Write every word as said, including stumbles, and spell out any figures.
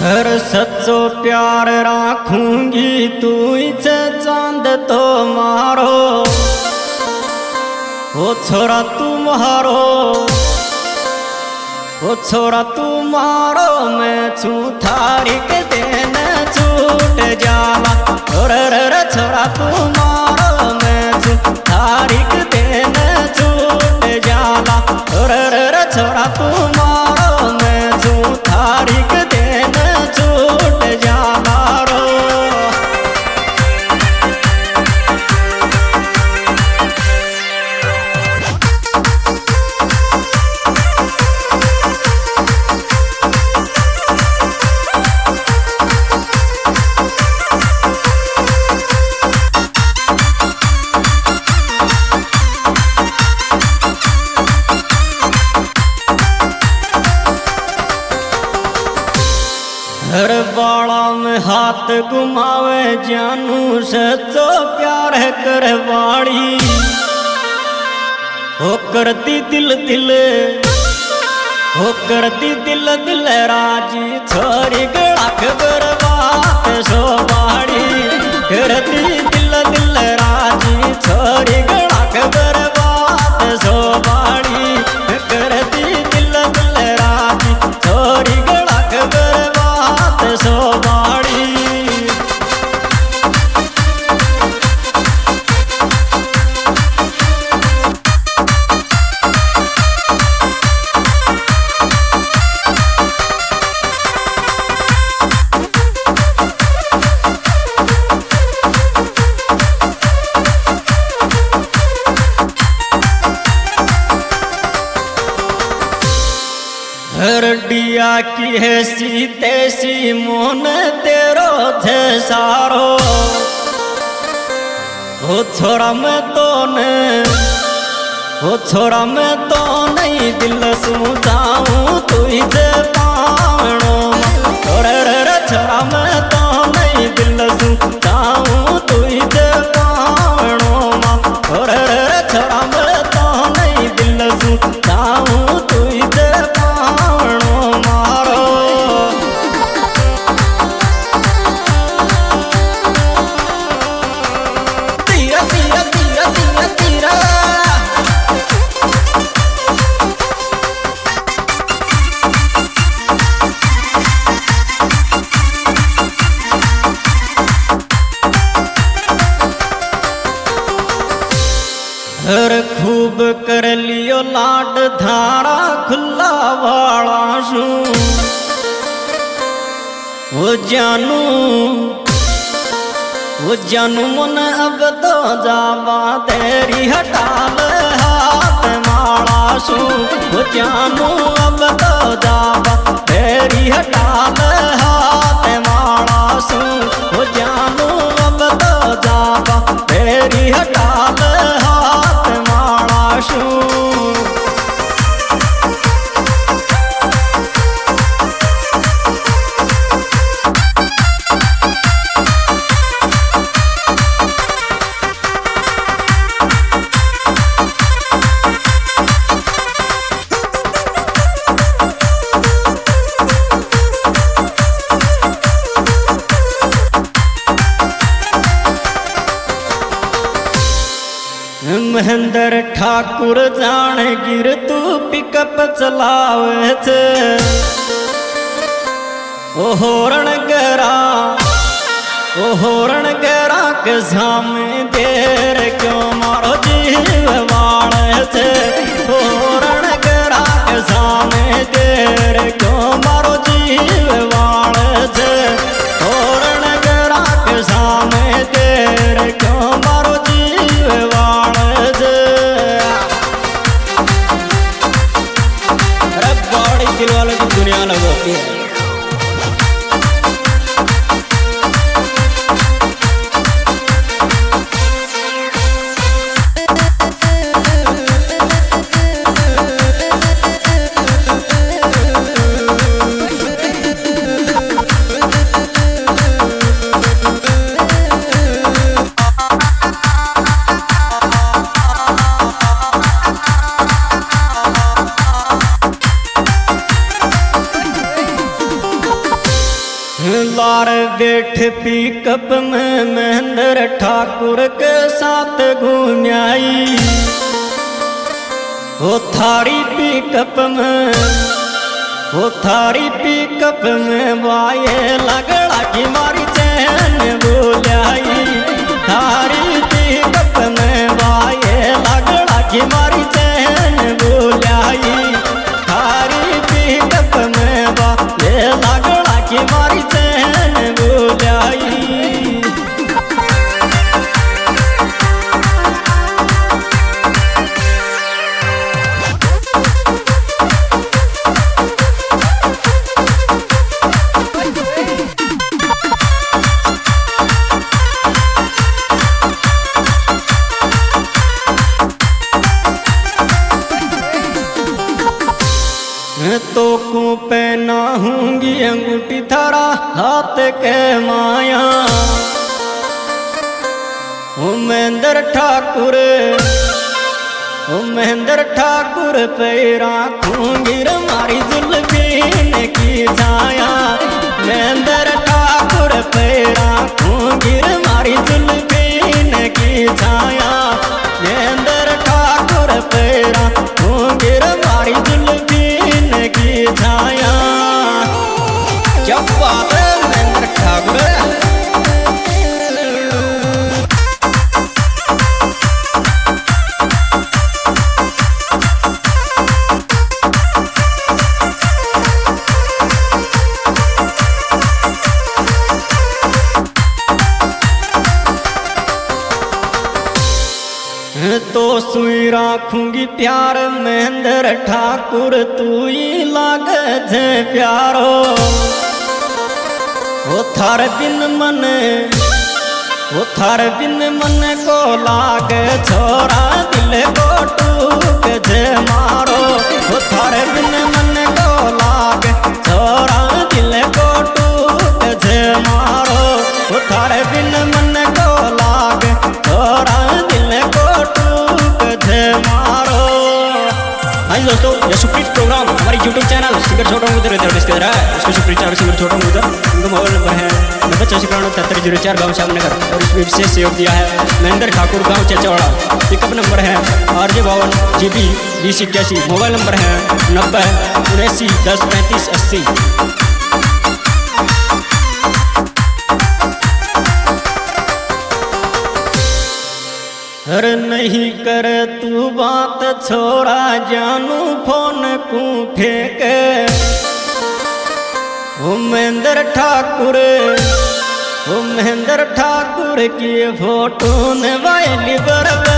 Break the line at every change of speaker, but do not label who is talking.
हर सच्चो प्यार राखूंगी तू इसे चांद तो मारो ओ छोरा तू मारो ओ छोरा तू मारो मैं छू थारी के दिन छूट जाला रे रे छोरा तू मारो मैं छू थारी के दिन छूट जाला रे रे छोरा तू मारो मैं छू थारी के दिन छूट जाला रो। हर बाड़ा में हाथ घुमावे जानू सच्चो प्यार है करवाड़ी हो करती दिल दिल हो करती दिल दिल राजी छोरी गड़ाक बर्बाद सोबाड़ी करती दिल दिल राजी छोरी गड़ाक बर्बाद सोबाड़ी करती दिल दिल राजी छोरी गड़ाक बर्बाद सोबाड़ी। हरडिया की है सीते सी मोन तेरो थे सारो हो छोरा मैं तो ने हो छोरा मैं तो नहीं दिल सू जाऊं तू इसे पावनो रे रे छोरा मैं तो नहीं दिल सू जाऊं तू इसे पावनो रे रे छोरा मैं तो नहीं दिल सू जाऊं तू इसे हर खूब कर लियो लाड धारा खुला वाला शू वो जानू वो जानू मन अब तो जावा तेरी हटाल हाथ माला शू वो जानू अब तो जावा तेरी हटाल हाथ माला शू वो जानू अब तो जावा तेरी हटाल हाथ माला शू। महेंद्र ठाकुर जान गिर तू पिकअप चलावे छे ओ होरण गरा ओ होरण गरा के सामने देर क्यों मारो जीव वाले छे होरण गरा के सामने देर क्यों मारो जीव वाले छे होरण गरा के सामने देर क्यों मारो जीव वाले दिल वाले की दुनिया लगती है। लार बैठ पिकअप में महेंद्र ठाकुर के साथ घूम आई। वो थारी पिकअप में वो थारी पिकअप में वाये लगड़ा की मारी चैन बोलाई। थारी पिकअप में वाये लगड़ा की मारी चैन बोलाई। थारी पिकअप में वाये लगड़ा की मारी चैन बोलाई। तो को पहना हूँगी अंगूठी थारा हाथ के माया। ओ महेंद्र ठाकुर ओ महेंद्र ठाकुर पे राखूंगी मारी जुल्फीन की छाया। महेंद्र ठाकुर पे राखूंगी मारी जुल्फीन की छाया। महेंद्र ठाकुर पे राखूंगी मारी जुल्फीन की छाया। क्या बात है महेंद्र ठाकुर। तो सुई राखूंगी प्यार महेंद्र ठाकुर तू ही लागे जे प्यारो। वो थार बिन मन वो थार बिन मन को लागे छोरा दिल को टूक जे मारो। वो थार बिन मन को लागे छोरा दिल को टूक जे मारो। वो थार बिन मन को लागे छोरा दिल को मारो। हाँ जी दोस्तों, यह सुप्रीत प्रोग्राम हमारी यूट्यूब चैनल सिंगर छोटा मुद्दर इसके है। इसको सुप्रीत चार सिंगर छोटा मुद्दर उनका मोबाइल नंबर है नब्बे चौसी करानवे तिहत्तर जीरो चार गाँव श्यामनगर। और इसमें विशेष सहयोग दिया है महेंद्र ठाकुर गाँव चचौड़ा। पिकअप नंबर है आर जे बावन जी बी बीस इक्यासी। मोबाइल नंबर है नब्बे उन्यासी दस पैंतीस अस्सी। हर नहीं कर तू बात छोरा जानू फोन को फेंक। ओ महेंद्र ठाकुर ओ महेंद्र ठाकुर की फोटो ने वायली बरबर